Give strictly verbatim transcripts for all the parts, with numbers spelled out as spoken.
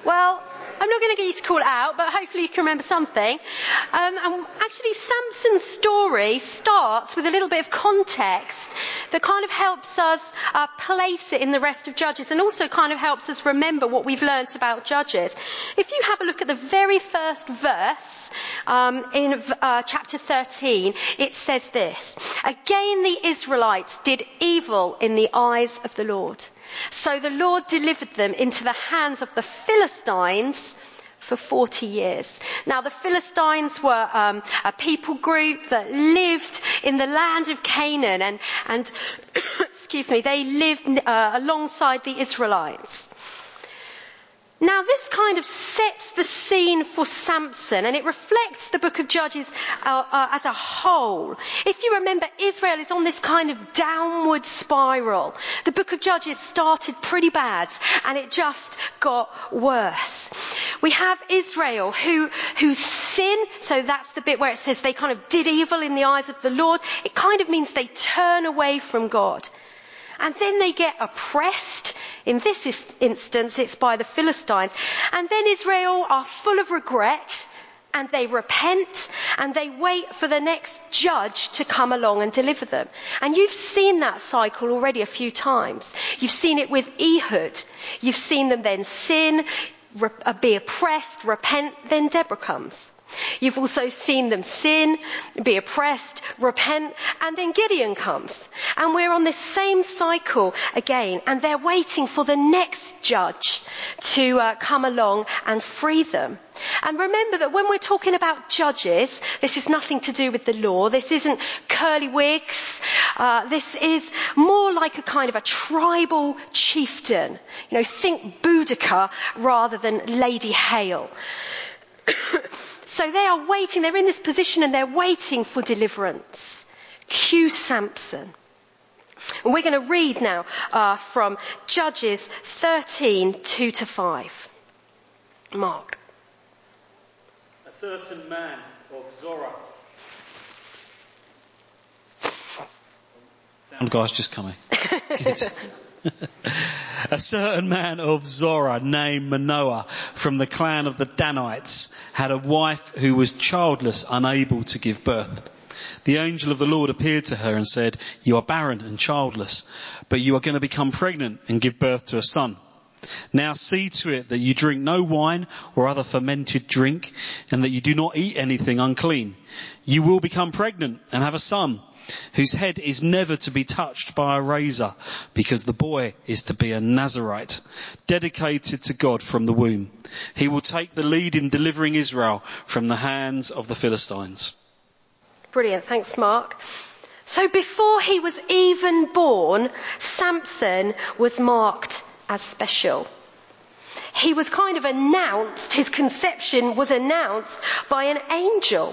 Well, I'm not going to get you to call it out, but hopefully you can remember something. Um, and actually, Samson's story starts with a little bit of context that kind of helps us uh, place it in the rest of Judges, and also kind of helps us remember what we've learnt about Judges. If you have a look at the very first verse um, in uh, chapter thirteen, it says this: "Again the Israelites did evil in the eyes of the Lord. So the Lord delivered them into the hands of the Philistines for forty years. Now the Philistines were um, a people group that lived in the land of Canaan, and, and excuse me, they lived uh, alongside the Israelites. Now this kind of sets the scene for Samson, and it reflects the book of Judges uh, uh, as a whole. If you remember, Israel is on this kind of downward spiral. The book of Judges started pretty bad, and it just got worse. We have Israel who, who sin, so that's the bit where it says they kind of did evil in the eyes of the Lord. It kind of means they turn away from God. And then they get oppressed. In this instance, it's by the Philistines. And then Israel are full of regret, and they repent, and they wait for the next judge to come along and deliver them. And you've seen that cycle already a few times. You've seen it with Ehud. You've seen them then sin, re- be oppressed, repent, then Deborah comes. You've also seen them sin, be oppressed, repent, and then Gideon comes. And we're on this same cycle again, and they're waiting for the next judge to uh, come along and free them. And remember that when we're talking about judges, this is nothing to do with the law. This isn't curly wigs. Uh, this is more like a kind of a tribal chieftain. You know, think Boudica rather than Lady Hale. So they are waiting, they're in this position and they're waiting for deliverance. Cue Samson. And we're going to read now uh, from Judges thirteen, two to five. Mark. A certain man of Zorah. Sound guy's just coming. A certain man of Zorah named Manoah from the clan of the Danites had a wife who was childless, unable to give birth. The angel of the Lord appeared to her and said, "You are barren and childless, but you are going to become pregnant and give birth to a son. Now see to it that you drink no wine or other fermented drink, and that you do not eat anything unclean. You will become pregnant and have a son, whose head is never to be touched by a razor, because the boy is to be a Nazirite, dedicated to God from the womb. He will take the lead in delivering Israel from the hands of the Philistines." Brilliant. Thanks, Mark. So before he was even born, Samson was marked as special. He was kind of announced, his conception was announced by an angel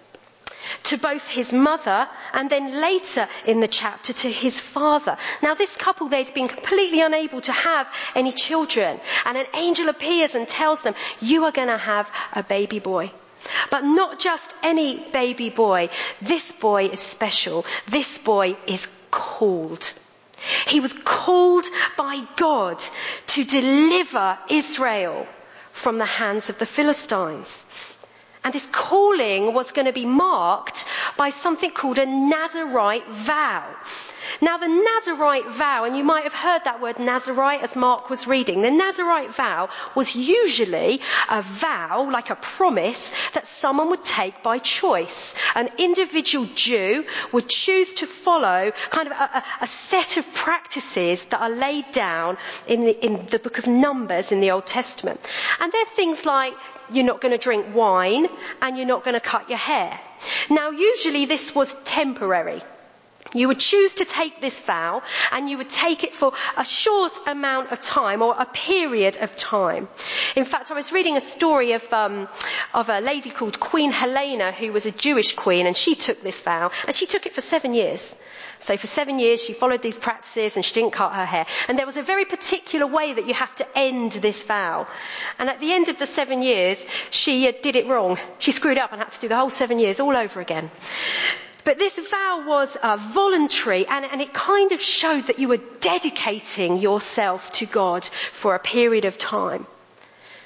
to both his mother and then later in the chapter to his father. Now this couple, they'd been completely unable to have any children, and an angel appears and tells them, "You are going to have a baby boy. But not just any baby boy. This boy is special. This boy is called." He was called by God to deliver Israel from the hands of the Philistines. And this calling was going to be marked by something called a Nazirite vow. Now the Nazirite vow, and you might have heard that word Nazirite as Mark was reading, the Nazirite vow was usually a vow, like a promise, that someone would take by choice. An individual Jew would choose to follow kind of a, a set of practices that are laid down in the, in the book of Numbers in the Old Testament. And they're things like, you're not going to drink wine and you're not going to cut your hair. Now usually this was temporary. You would choose to take this vow, and you would take it for a short amount of time, or a period of time. In fact, I was reading a story of um, of a lady called Queen Helena, who was a Jewish queen, and she took this vow, and she took it for seven years. So for seven years she followed these practices, and she didn't cut her hair. And there was a very particular way that you have to end this vow. And at the end of the seven years, she uh, did it wrong. She screwed up and had to do the whole seven years all over again. But this vow was uh, voluntary, and, and it kind of showed that you were dedicating yourself to God for a period of time.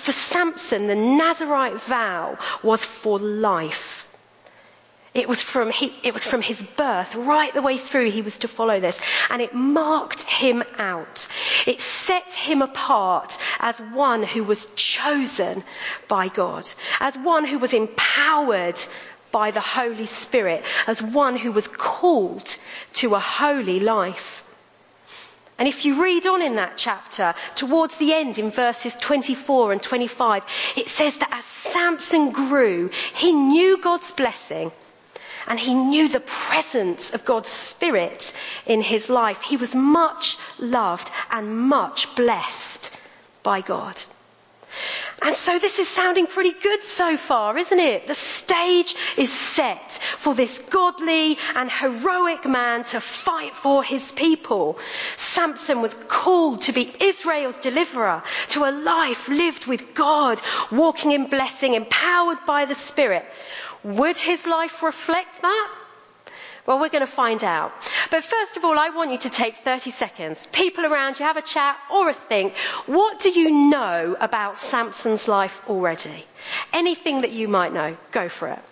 for Samson, the Nazirite vow was for life. It was from he, it was from his birth right the way through he was to follow this, and it marked him out. It set him apart as one who was chosen by God, as one who was empowered by the Holy Spirit, as one who was called to a holy life. And if you read on in that chapter, towards the end in verses twenty-four and twenty-five, it says that as Samson grew, he knew God's blessing. And he knew the presence of God's Spirit in his life. He was much loved and much blessed by God. And so this is sounding pretty good so far, isn't it? The stage is set for this godly and heroic man to fight for his people. Samson was called to be Israel's deliverer, to a life lived with God, walking in blessing, empowered by the Spirit. Would his life reflect that? Well, we're going to find out. But first of all, I want you to take thirty seconds. People around you, have a chat or a think. What do you know about Samson's life already? Anything that you might know, go for it.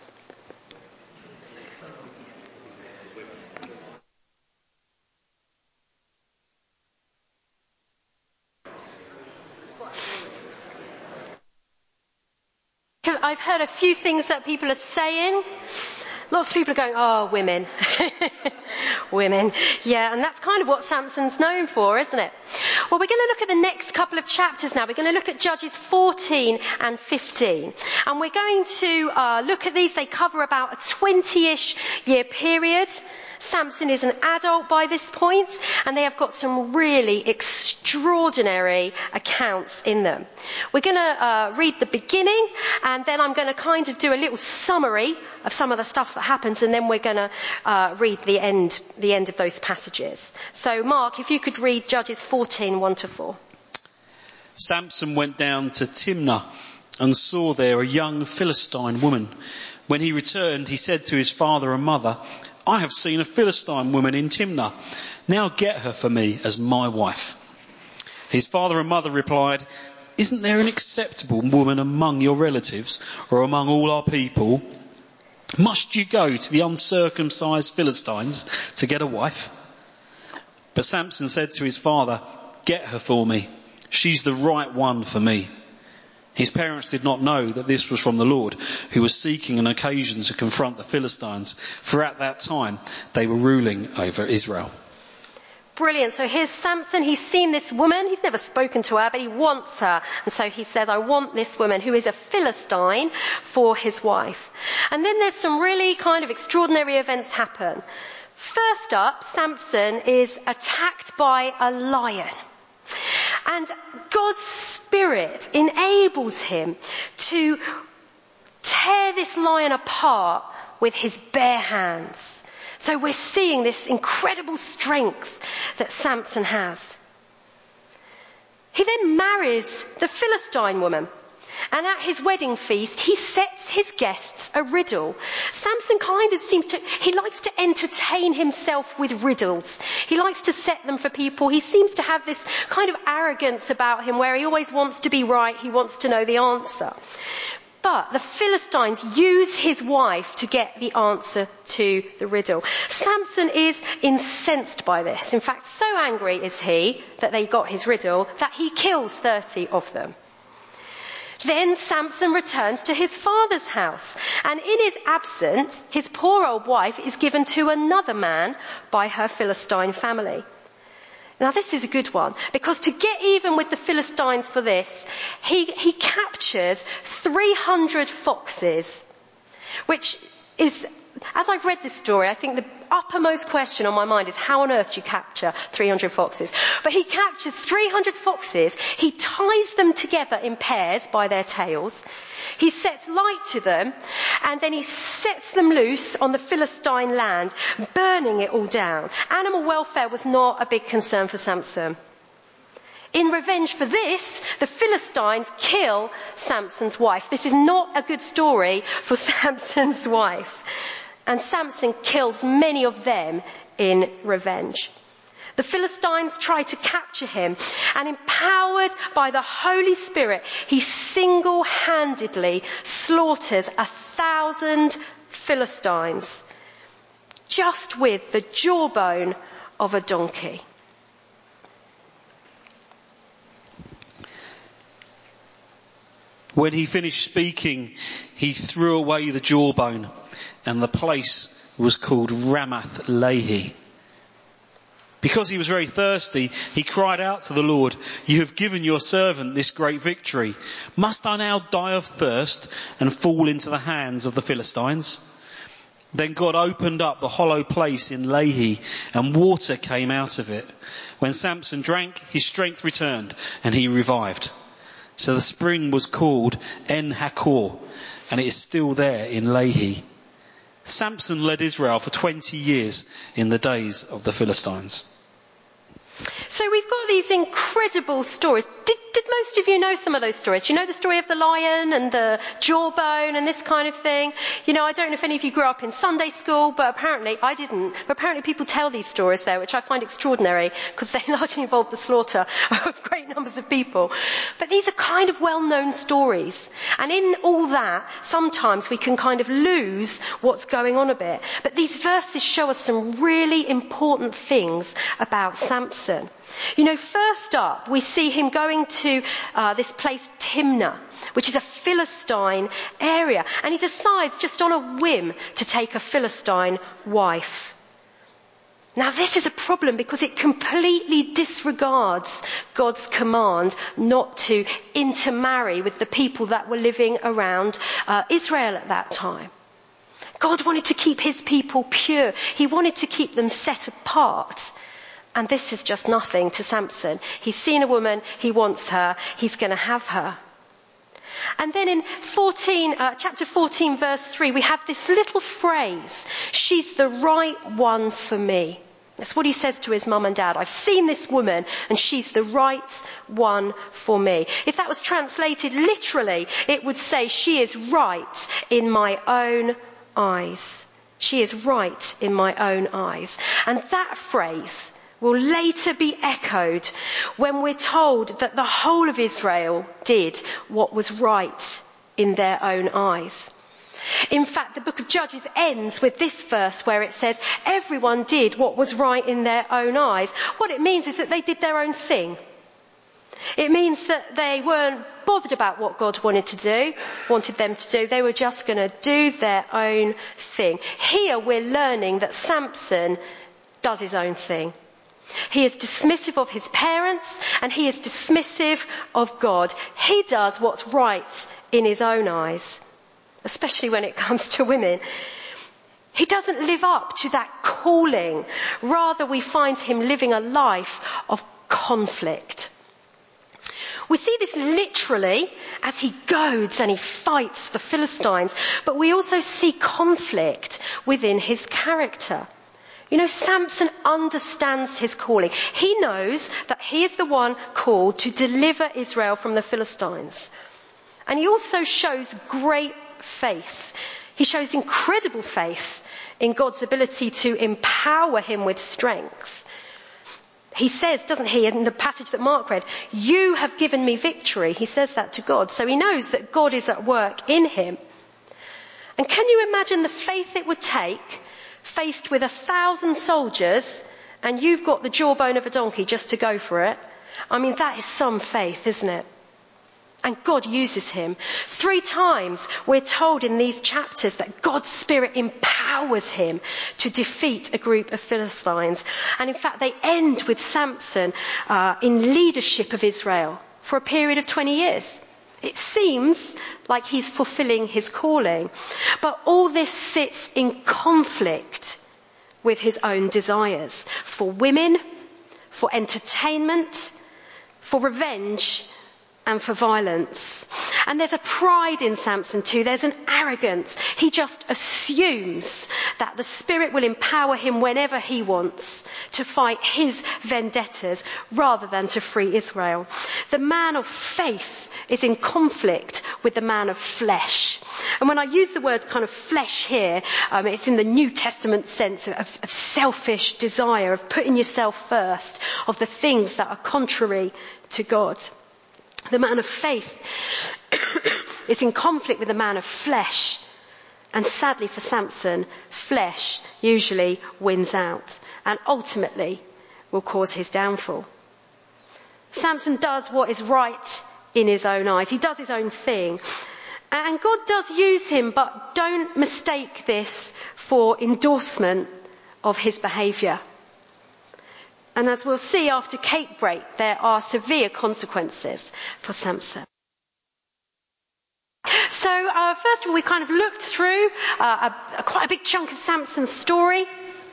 I've heard a few things that people are saying. Lots of people are going, oh, women. Women. Yeah, and that's kind of what Samson's known for, isn't it? Well, we're going to look at the next couple of chapters now. We're going to look at Judges fourteen and fifteen. And we're going to uh, look at these. They cover about a twenty-ish year period. Samson is an adult by this point, and they have got some really extraordinary accounts in them. We're going to uh, read the beginning, and then I'm going to kind of do a little summary of some of the stuff that happens, and then we're going to uh, read the end, the end of those passages. So, Mark, if you could read Judges fourteen, one to four. Samson went down to Timnah and saw there a young Philistine woman. When he returned, he said to his father and mother, I have seen a Philistine woman in Timnah. Now get her for me as my wife. His father and mother replied, isn't there an acceptable woman among your relatives or among all our people? Must you go to the uncircumcised Philistines to get a wife? But Samson said to his father, get her for me. She's the right one for me. His parents did not know that this was from the Lord, who was seeking an occasion to confront the Philistines, for at that time they were ruling over Israel. Brilliant. So here's Samson. He's seen this woman. He's never spoken to her, but he wants her. And so he says, I want this woman who is a Philistine for his wife. And then there's some really kind of extraordinary events happen. First up, Samson is attacked by a lion. And God's Spirit enables him to tear this lion apart with his bare hands. So we're seeing this incredible strength that Samson has. He then marries the Philistine woman. And at his wedding feast, he sets his guests a riddle. Samson kind of seems to, he likes to entertain himself with riddles. He likes to set them for people. He seems to have this kind of arrogance about him where he always wants to be right. He wants to know the answer. But the Philistines use his wife to get the answer to the riddle. Samson is incensed by this. In fact, so angry is he that they got his riddle that he kills thirty of them. Then Samson returns to his father's house, and in his absence, his poor old wife is given to another man by her Philistine family. Now this is a good one, because to get even with the Philistines for this, he, he captures three hundred foxes, which is, as I've read this story, I think the uppermost question on my mind is how on earth do you capture three hundred foxes? But he captures three hundred foxes, he ties them together in pairs by their tails, he sets light to them, and then he sets them loose on the Philistine land, burning it all down. Animal welfare was not a big concern for Samson. In revenge for this, the Philistines kill Samson's wife. This is not a good story for Samson's wife. And Samson kills many of them in revenge. The Philistines try to capture him, and empowered by the Holy Spirit, he single-handedly slaughters a thousand Philistines just with the jawbone of a donkey. When he finished speaking, he threw away the jawbone, and the place was called Ramath Lehi. Because he was very thirsty, he cried out to the Lord, "You have given your servant this great victory. Must I now die of thirst and fall into the hands of the Philistines?" Then God opened up the hollow place in Lehi, and water came out of it. When Samson drank, his strength returned, and he revived. So the spring was called En-Hakkore, and it is still there in Lehi. Samson led Israel for twenty years in the days of the Philistines. So we've got these incredible stories. Did, did most of you know some of those stories? You know the story of the lion and the jawbone and this kind of thing? You know, I don't know if any of you grew up in Sunday school, but apparently I didn't. But apparently people tell these stories there, which I find extraordinary because they largely involve the slaughter of great numbers of people. But these are kind of well-known stories. And in all that, sometimes we can kind of lose what's going on a bit. But these verses show us some really important things about Samson. You know, first up, we see him going to uh, this place Timnah, which is a Philistine area. And he decides just on a whim to take a Philistine wife. Now, this is a problem because it completely disregards God's command not to intermarry with the people that were living around uh, Israel at that time. God wanted to keep his people pure. He wanted to keep them set apart. And this is just nothing to Samson. He's seen a woman, he wants her, he's going to have her. And then in fourteen, uh, chapter fourteen, verse three, we have this little phrase, "She's the right one for me." That's what he says to his mum and dad. "I've seen this woman and she's the right one for me." If that was translated literally, it would say, "She is right in my own eyes." She is right in my own eyes. And that phrase will later be echoed when we're told that the whole of Israel did what was right in their own eyes. In fact, the book of Judges ends with this verse where it says, everyone did what was right in their own eyes. What it means is that they did their own thing. It means that they weren't bothered about what God wanted to do, wanted them to do. They were just going to do their own thing. Here we're learning that Samson does his own thing. He is dismissive of his parents and he is dismissive of God. He does what's right in his own eyes, especially when it comes to women. He doesn't live up to that calling. Rather, we find him living a life of conflict. We see this literally as he goads and he fights the Philistines, but we also see conflict within his character. You know, Samson understands his calling. He knows that he is the one called to deliver Israel from the Philistines. And he also shows great faith. He shows incredible faith in God's ability to empower him with strength. He says, doesn't he, in the passage that Mark read, "You have given me victory." He says that to God. So he knows that God is at work in him. And can you imagine the faith it would take faced with a thousand soldiers and you've got the jawbone of a donkey just to go for it? I mean, that is some faith, isn't it? And God uses him. Three times we're told in these chapters that God's Spirit empowers him to defeat a group of Philistines. And in fact, they end with Samson uh, in leadership of Israel for a period of twenty years. It seems like he's fulfilling his calling. But all this sits in conflict with his own desires for women, for entertainment, for revenge, and for violence. And there's a pride in Samson too. There's an arrogance. He just assumes that the Spirit will empower him whenever he wants to fight his vendettas rather than to free Israel. The man of faith is in conflict with the man of flesh. And when I use the word kind of flesh here, um, it's in the New Testament sense of, of selfish desire, of putting yourself first, of the things that are contrary to God. The man of faith It's in conflict with a man of flesh. And sadly for Samson, flesh usually wins out and ultimately will cause his downfall. Samson does what is right in his own eyes. He does his own thing. And God does use him, but don't mistake this for endorsement of his behaviour. And as we'll see after Cape Break, there are severe consequences for Samson. So uh, first of all, we kind of looked through uh, a, a quite a big chunk of Samson's story.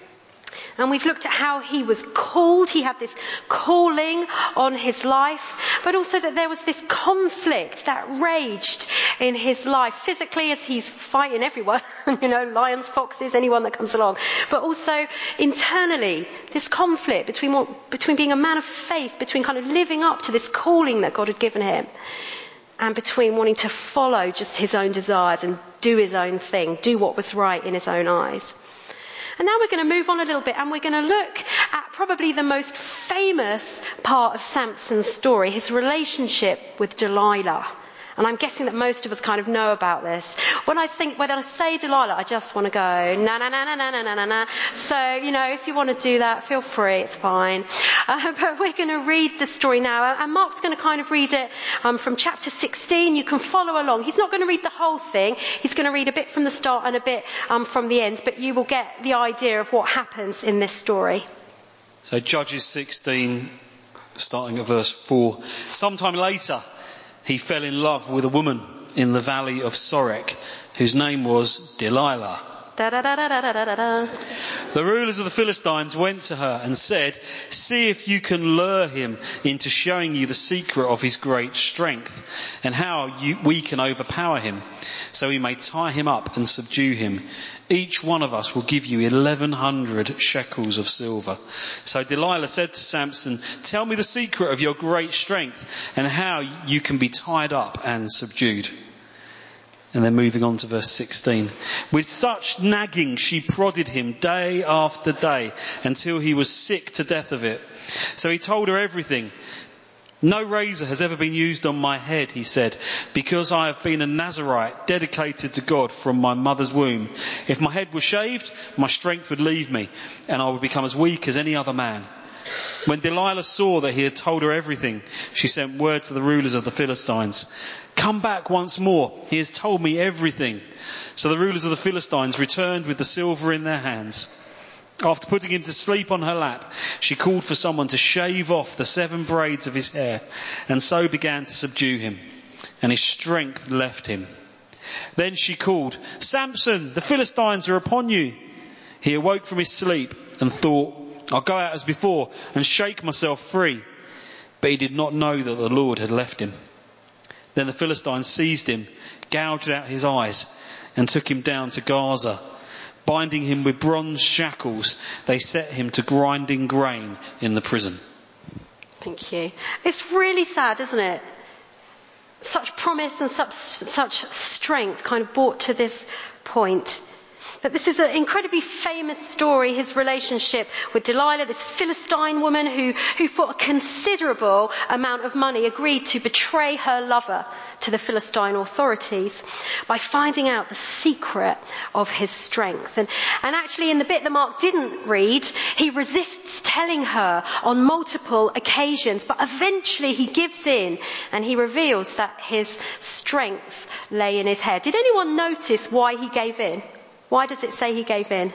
And we've looked at how he was called. He had this calling on his life, but also that there was this conflict that raged in his life physically as he's fighting everyone, you know, lions, foxes, anyone that comes along, but also internally, this conflict between what, between being a man of faith, between kind of living up to this calling that God had given him, and between wanting to follow just his own desires and do his own thing, do what was right in his own eyes. And now we're going to move on a little bit and we're going to look at probably the most famous part of Samson's story, his relationship with Delilah. And I'm guessing that most of us kind of know about this. When I think, when I say Delilah, I just want to go, na na na na na na na na. So, you know, if you want to do that, feel free, it's fine. Uh, but we're going to read the story now. And Mark's going to kind of read it um, from chapter sixteen. You can follow along. He's not going to read the whole thing. He's going to read a bit from the start and a bit um, from the end. But you will get the idea of what happens in this story. So Judges sixteen, starting at verse four. Sometime later, he fell in love with a woman in the valley of Sorek, whose name was Delilah. Da, da, da, da, da, da, da. The rulers of the Philistines went to her and said, "See if you can lure him into showing you the secret of his great strength and how you, we can overpower him, so we may tie him up and subdue him. Each one of us will give you eleven hundred shekels of silver." So Delilah said to Samson, "Tell me the secret of your great strength and how you can be tied up and subdued." And then moving on to verse sixteen. With such nagging she prodded him day after day until he was sick to death of it. So he told her everything. "No razor has ever been used on my head," he said, "because I have been a Nazirite dedicated to God from my mother's womb. If my head were shaved, my strength would leave me and I would become as weak as any other man." When Delilah saw that he had told her everything, she sent word to the rulers of the Philistines, "Come back once more. He has told me everything." So the rulers of the Philistines returned with the silver in their hands. After putting him to sleep on her lap, she called for someone to shave off the seven braids of his hair, and so began to subdue him, and his strength left him. Then she called, "Samson, the Philistines are upon you." He awoke from his sleep and thought, "I'll go out as before and shake myself free." But he did not know that the Lord had left him. Then the Philistines seized him, gouged out his eyes, and took him down to Gaza. Binding him with bronze shackles, they set him to grinding grain in the prison. Thank you. It's really sad, isn't it? Such promise and such, such strength kind of brought to this point. But this is an incredibly famous story, his relationship with Delilah, this Philistine woman who, who for a considerable amount of money agreed to betray her lover to the Philistine authorities by finding out the secret of his strength. And, and actually in the bit that Mark didn't read, he resists telling her on multiple occasions, but eventually he gives in and he reveals that his strength lay in his head. Did anyone notice why he gave in? Why does it say he gave in?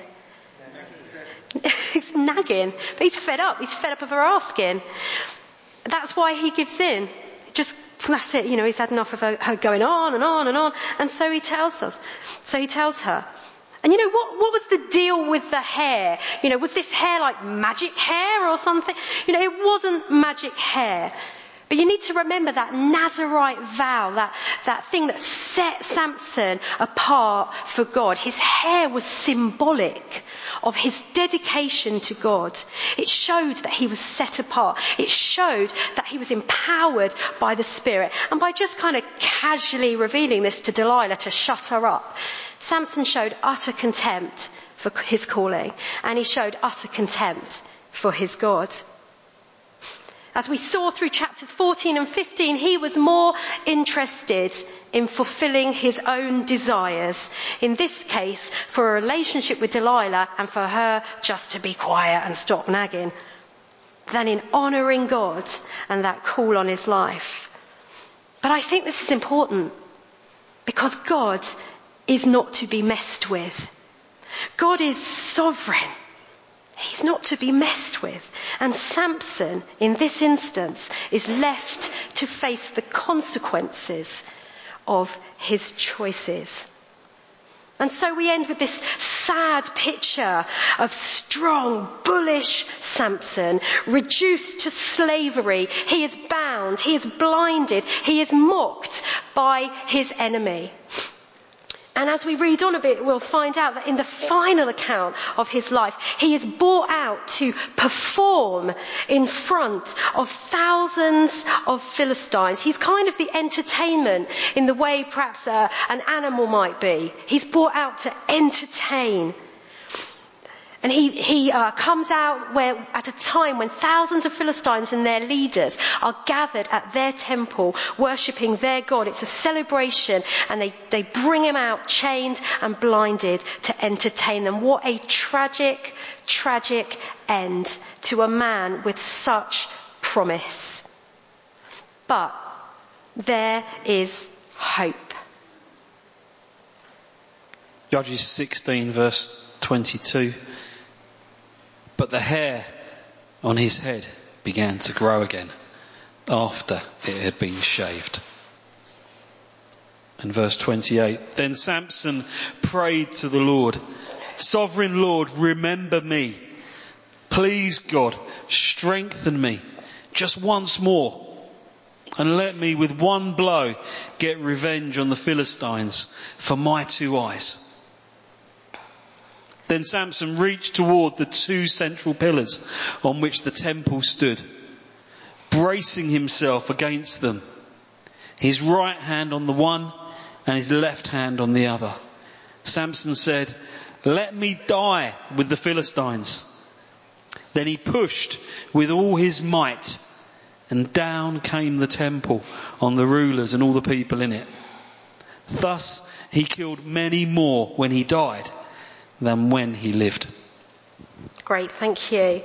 He's nagging. But he's fed up. He's fed up of her asking. That's why he gives in. Just, that's it. You know, he's had enough of her, her going on and on and on. And so he tells us. So he tells her. And you know, what, what was the deal with the hair? You know, was this hair like magic hair or something? You know, it wasn't magic hair. But you need to remember that Nazirite vow, that, that thing that set Samson apart for God. His hair was symbolic of his dedication to God. It showed that he was set apart. It showed that he was empowered by the Spirit. And by just kind of casually revealing this to Delilah to shut her up, Samson showed utter contempt for his calling, and he showed utter contempt for his God. As we saw through chapters fourteen and fifteen, he was more interested in fulfilling his own desires. In this case, for a relationship with Delilah and for her just to be quiet and stop nagging, than in honouring God and that call on his life. But I think this is important because God is not to be messed with. God is sovereign. He's not to be messed with. And Samson, in this instance, is left to face the consequences of his choices. And so we end with this sad picture of strong, bullish Samson, reduced to slavery. He is bound, he is blinded, he is mocked by his enemy. And as we read on a bit, we'll find out that in the final account of his life, he is brought out to perform in front of thousands of Philistines. He's kind of the entertainment in the way perhaps uh, an animal might be. He's brought out to entertain. And he, he uh, comes out where, at a time when thousands of Philistines and their leaders are gathered at their temple, worshipping their God. It's a celebration, and they, they bring him out chained and blinded to entertain them. What a tragic, tragic end to a man with such promise. But there is hope. Judges sixteen, verse twenty-two. But the hair on his head began to grow again after it had been shaved. And verse twenty-eight. Then Samson prayed to the Lord, Sovereign Lord, remember me. Please, God, strengthen me just once more. And let me with one blow get revenge on the Philistines for my two eyes. Then Samson reached toward the two central pillars on which the temple stood, bracing himself against them, his right hand on the one and his left hand on the other. Samson said, Let me die with the Philistines. Then he pushed with all his might, and down came the temple on the rulers and all the people in it. Thus he killed many more when he died than when he lived. Great, thank you.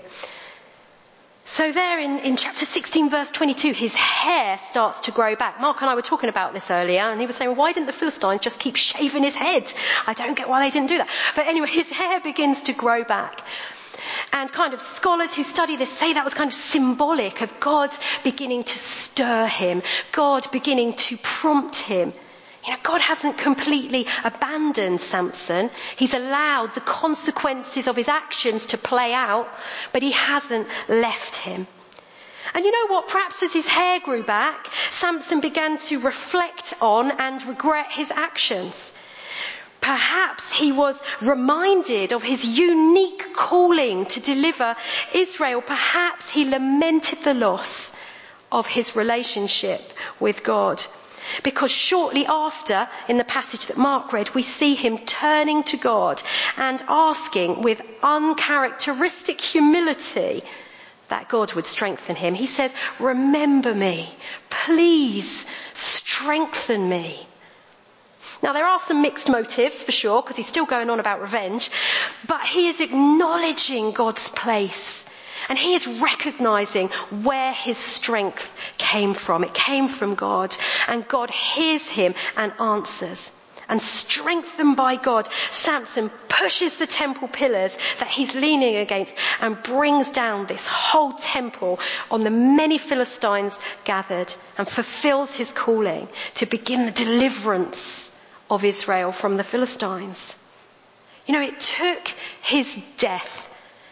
So there in, in chapter sixteen, verse twenty-two, his hair starts to grow back. Mark and I were talking about this earlier, and he was saying, well, why didn't the Philistines just keep shaving his head? I don't get why they didn't do that. But anyway, his hair begins to grow back. And kind of scholars who study this say that was kind of symbolic of God beginning to stir him, God beginning to prompt him. You know, God hasn't completely abandoned Samson. He's allowed the consequences of his actions to play out, but he hasn't left him. And you know what? Perhaps as his hair grew back, Samson began to reflect on and regret his actions. Perhaps he was reminded of his unique calling to deliver Israel. Perhaps he lamented the loss of his relationship with God. Because shortly after, in the passage that Mark read, we see him turning to God and asking with uncharacteristic humility that God would strengthen him. He says, remember me, please strengthen me. Now there are some mixed motives for sure, because he's still going on about revenge, but he is acknowledging God's place. And he is recognising where his strength came from. It came from God. And God hears him and answers. And strengthened by God, Samson pushes the temple pillars that he's leaning against and brings down this whole temple on the many Philistines gathered, and fulfills his calling to begin the deliverance of Israel from the Philistines. You know, it took his death,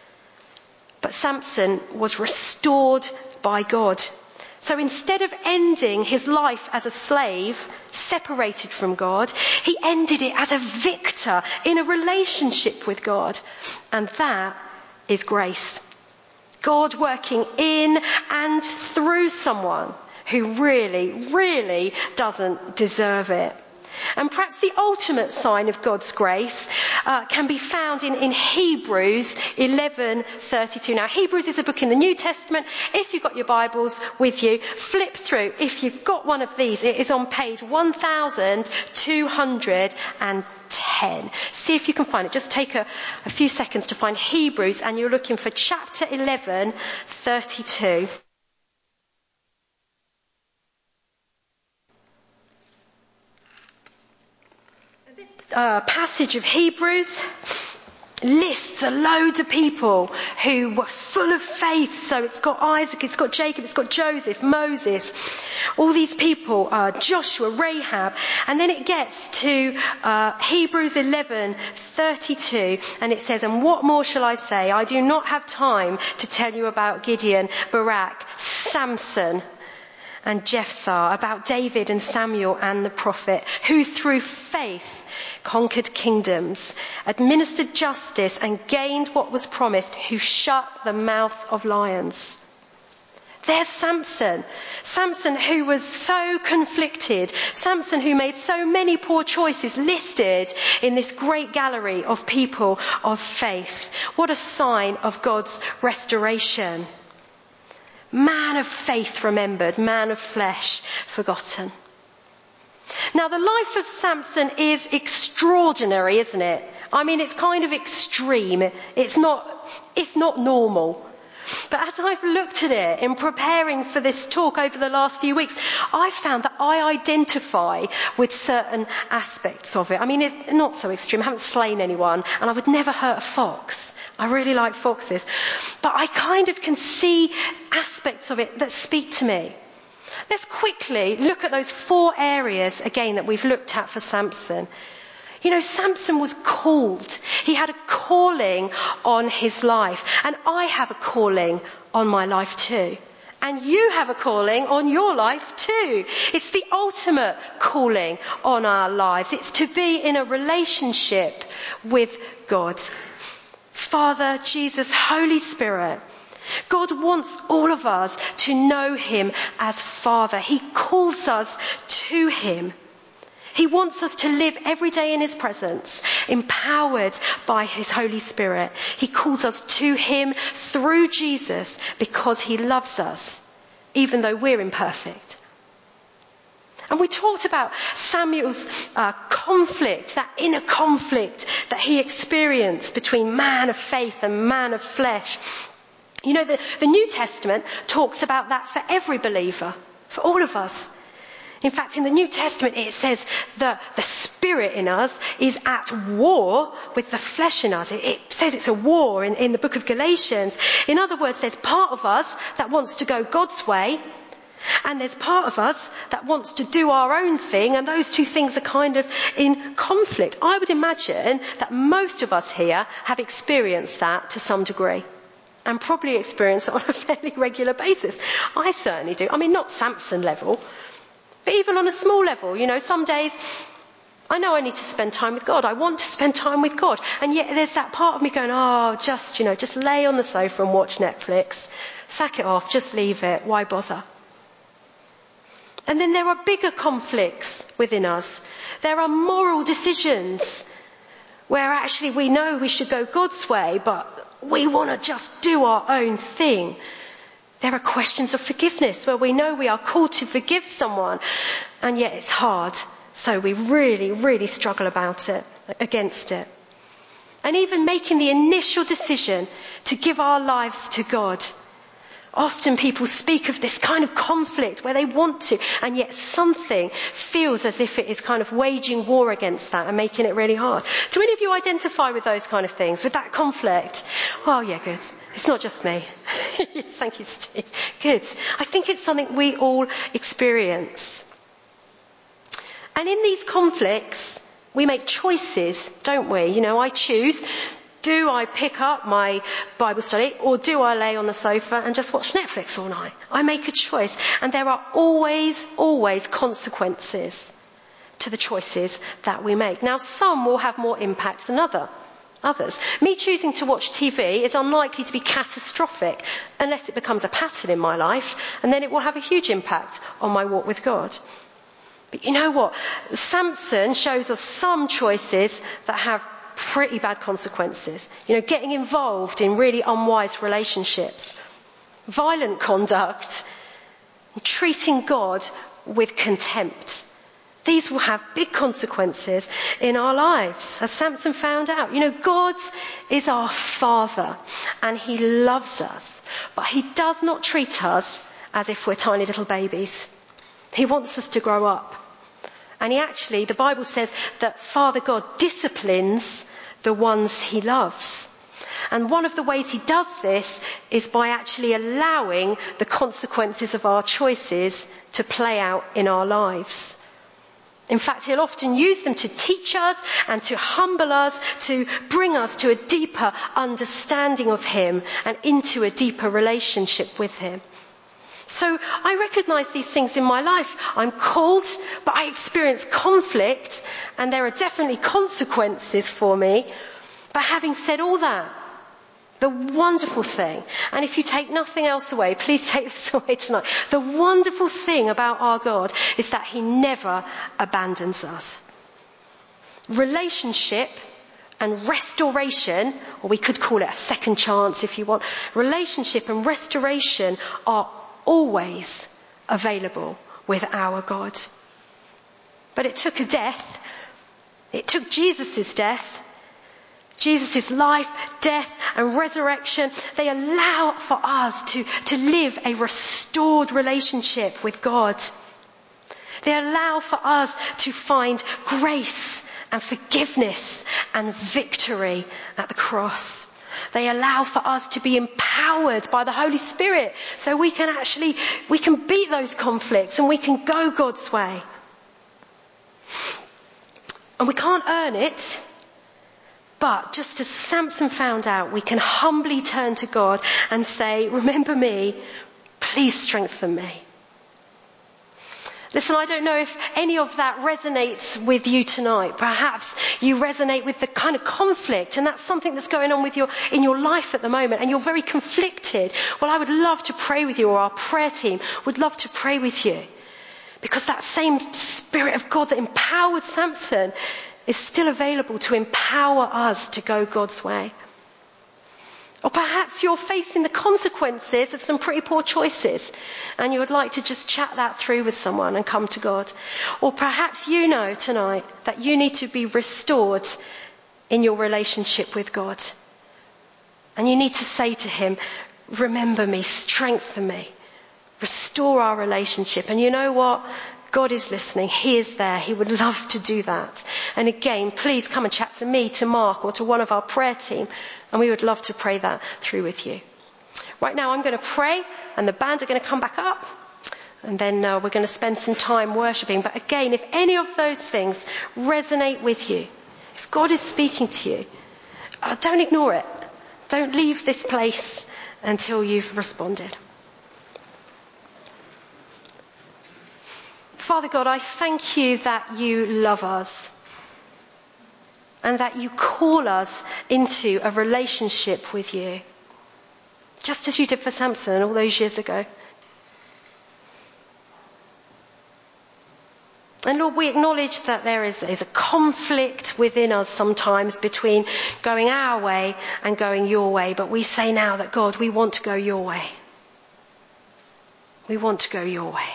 but Samson was restored by God. So instead of ending his life as a slave, separated from God, he ended it as a victor in a relationship with God. And that is grace. God working in and through someone who really, really doesn't deserve it. And perhaps the ultimate sign of God's grace uh, can be found in, in Hebrews eleven thirty-two. Now, Hebrews is a book in the New Testament. If you've got your Bibles with you, flip through. If you've got one of these, it is on page one thousand two hundred ten. See if you can find it. Just take a, a few seconds to find Hebrews, and you're looking for chapter eleven thirty-two. Uh, passage of Hebrews lists a load of people who were full of faith. So it's got Isaac, it's got Jacob, it's got Joseph, Moses, all these people, uh, Joshua, Rahab. And then it gets to uh, Hebrews eleven thirty-two, and it says, "And what more shall I say? I do not have time to tell you about Gideon, Barak, Samson, and Jephthah, about David and Samuel and the prophet, who through faith conquered kingdoms, administered justice, and gained what was promised, who shut the mouth of lions." There's Samson. Samson who was so conflicted. Samson who made so many poor choices, listed in this great gallery of people of faith. What a sign of God's restoration. Man of faith remembered, man of flesh forgotten. Now, the life of Samson is extraordinary, isn't it? I mean, it's kind of extreme. It's not, it's not normal. But as I've looked at it in preparing for this talk over the last few weeks, I've found that I identify with certain aspects of it. I mean, it's not so extreme. I haven't slain anyone, and I would never hurt a fox. I really like foxes. But I kind of can see aspects of it that speak to me. Let's quickly look at those four areas again that we've looked at for Samson. You know, Samson was called. He had a calling on his life. And I have a calling on my life too. And you have a calling on your life too. It's the ultimate calling on our lives. It's to be in a relationship with God. Father, Jesus, Holy Spirit. God wants all of us to know him as Father. He calls us to him. He wants us to live every day in his presence, empowered by his Holy Spirit. He calls us to him through Jesus because he loves us, even though we're imperfect. And we talked about Samuel's uh, conflict, that inner conflict that he experienced between man of faith and man of flesh. You know, the, the New Testament talks about that for every believer, for all of us. In fact, in the New Testament, it says that the spirit in us is at war with the flesh in us. It, it says it's a war in, in the book of Galatians. In other words, there's part of us that wants to go God's way, and there's part of us that wants to do our own thing, and those two things are kind of in conflict. I would imagine that most of us here have experienced that to some degree. And probably experience it on a fairly regular basis. I certainly do. I mean, not Samson level, but even on a small level. You know, some days I know I need to spend time with God. I want to spend time with God. And yet there's that part of me going, oh, just, you know, just lay on the sofa and watch Netflix. Sack it off. Just leave it. Why bother? And then there are bigger conflicts within us. There are moral decisions where actually we know we should go God's way, but we want to just do our own thing. There are questions of forgiveness where we know we are called to forgive someone, and yet it's hard. So we really, really struggle about it, against it. And even making the initial decision to give our lives to God. Often people speak of this kind of conflict where they want to, and yet something feels as if it is kind of waging war against that and making it really hard. Do any of you identify with those kind of things, with that conflict? Oh yeah, good. It's not just me. Thank you, Steve. Good. I think it's something we all experience. And in these conflicts, we make choices, don't we? You know, I choose. Do I pick up my Bible study, or do I lay on the sofa and just watch Netflix all night? I make a choice, and there are always, always consequences to the choices that we make. Now, some will have more impact than other, others. Me choosing to watch T V is unlikely to be catastrophic unless it becomes a pattern in my life, and then it will have a huge impact on my walk with God. But you know what? Samson shows us some choices that have pretty bad consequences. You know, getting involved in really unwise relationships, violent conduct, treating God with contempt. These will have big consequences in our lives, as Samson found out. You know, God is our Father and he loves us, but he does not treat us as if we're tiny little babies. He wants us to grow up. And he actually, the Bible says that Father God disciplines the ones he loves. And one of the ways he does this is by actually allowing the consequences of our choices to play out in our lives. In fact, he'll often use them to teach us and to humble us, to bring us to a deeper understanding of him and into a deeper relationship with him. So I recognise these things in my life. I'm called, but I experience conflict, and there are definitely consequences for me. But having said all that, the wonderful thing, and if you take nothing else away, please take this away tonight. The wonderful thing about our God is that he never abandons us. Relationship and restoration, or we could call it a second chance if you want, relationship and restoration are always available with our God. But it took a death. It took Jesus' death. Jesus' life, death and resurrection, they allow for us to, to live a restored relationship with God. They allow for us to find grace and forgiveness and victory at the cross. They allow for us to be empowered by the Holy Spirit so we can actually, we can beat those conflicts and we can go God's way. And we can't earn it. But just as Samson found out, we can humbly turn to God and say, remember me, please strengthen me. Listen, I don't know if any of that resonates with you tonight. Perhaps you resonate with the kind of conflict, and that's something that's going on with your, in your life at the moment, and you're very conflicted. Well, I would love to pray with you, or our prayer team would love to pray with you. Because that same Spirit of God that empowered Samson is still available to empower us to go God's way. Or perhaps you're facing the consequences of some pretty poor choices and you would like to just chat that through with someone and come to God. Or perhaps you know tonight that you need to be restored in your relationship with God. And you need to say to him, remember me, strengthen me, restore our relationship. And you know what? God is listening. He is there. He would love to do that. And again, please come and chat to me, to Mark, or to one of our prayer team. And we would love to pray that through with you. Right now I'm going to pray and the band are going to come back up. And then uh, we're going to spend some time worshipping. But again, if any of those things resonate with you, if God is speaking to you, uh, don't ignore it. Don't leave this place until you've responded. Father God, I thank you that you love us and that you call us into a relationship with you, just as you did for Samson all those years ago. And Lord, we acknowledge that there is, is a conflict within us sometimes between going our way and going your way, but we say now that God, we want to go your way. We want to go your way.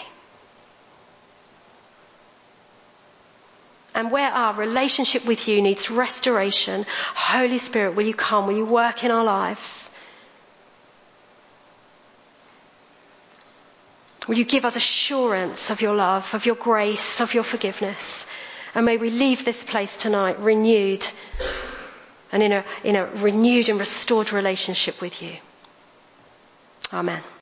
And where our relationship with you needs restoration, Holy Spirit, will you come? Will you work in our lives? Will you give us assurance of your love, of your grace, of your forgiveness? And may we leave this place tonight renewed and in a, in a renewed and restored relationship with you. Amen.